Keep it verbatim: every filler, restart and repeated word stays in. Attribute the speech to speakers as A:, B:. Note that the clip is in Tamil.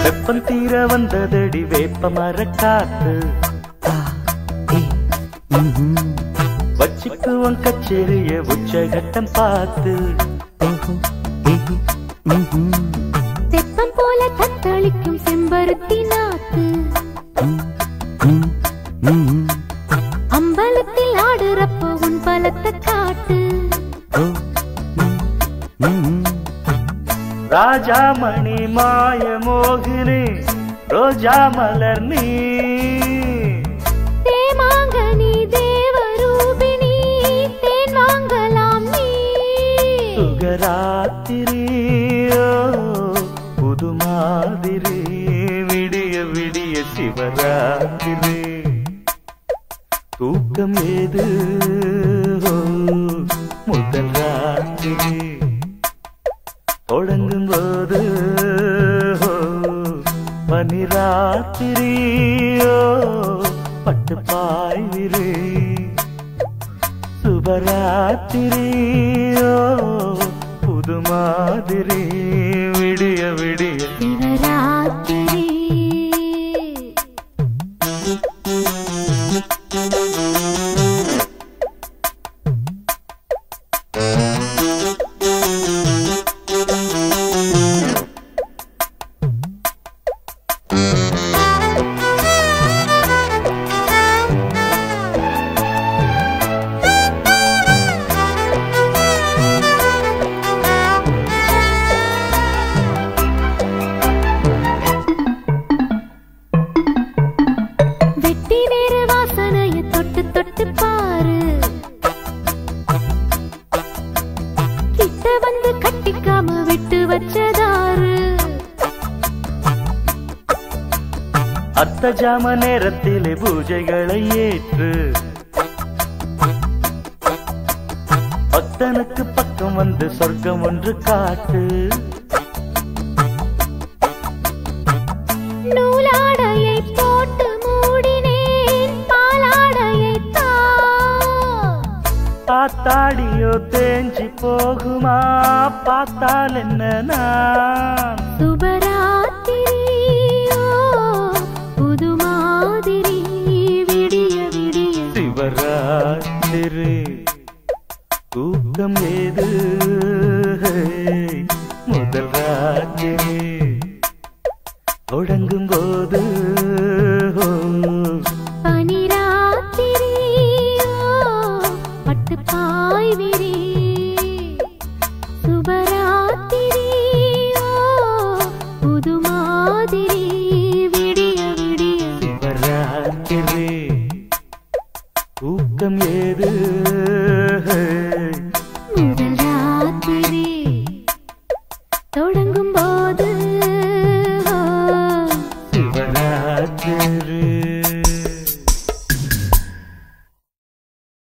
A: வெப்பம் தீர வந்ததடி வேப்ப மரக்காத்து. வச்சுக்குவன் கச்சேரிய உச்சகட்டம் பார்த்து.
B: தெப்பம் போல தத்தளிக்கும் செம்பருத்தி நாத்து. அம்பலத்தில் ஆடுறப்போ உன் பலத்தை காட்டு.
A: ராஜாமணி மாய மோகினி ரோஜா மலர் நீ.
B: தேமாங்கனி தேவரூபிணி தேன் வாங்கலாம் நீ.
A: சுகராத்திரியோ புது மாதிரி விடிய விடிய சிவராத்திரி. தூக்கம் ஏது முதல் ராத்திரி தொடங்கும் போது பனிராத்திரியோ பட்டு பாய்விரு. சுபராத்திரியோ புது மாதிரி விடிய விடிய
B: சிவராத்திரி. வெட்டி வேறு வாசனைய தொட்டு தொட்டு பாரு. கிட்ட வந்து கட்டிக்காம விட்டு வச்சதாரு.
A: அத்த ஜாம நேரத்திலே பூஜைகளை ஏற்று. பக்தனுக்கு பக்கம் வந்து சொர்க்கம் ஒன்று காட்டு.
B: நூலாடையை போட்டு மூடினேன் பாலாடையை தா.
A: பார்த்தாடியோ தேஞ்சி போகுமா பார்த்தால் என்ன நான்.
B: சுபராத்திரியோ புது மாதிரி விடிய விடிய
A: சிவராத்திரி. தூக்கம் ஏது முதல் ராத்திரி தொடங்கும் போது
B: பனிராத்திரியோ பட்டு பாய்விரி. சுபராத்திரியோ புது மாதிரி விடிய விடிய
A: சிவராத்திரி. தூக்கம் ஏது
B: முதல் ராத்திரி தொடங்கும் போது
A: சிவராத்திரி.